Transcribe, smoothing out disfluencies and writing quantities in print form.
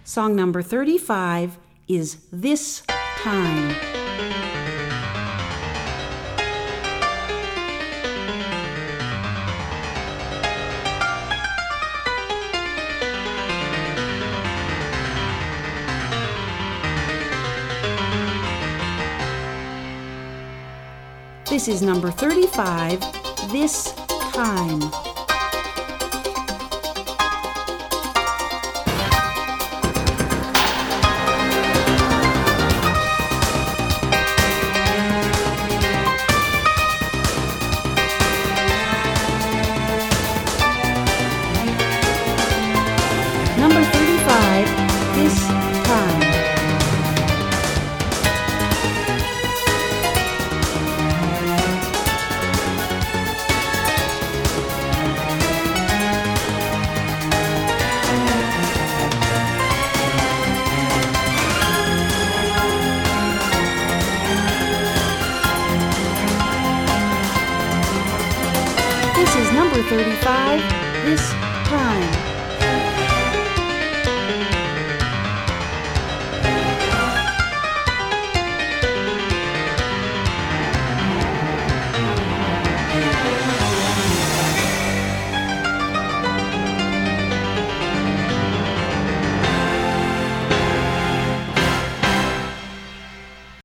Song number 35 is This Time. This is number 35, This Time. Number 35, This Time. This is number 35, This Time.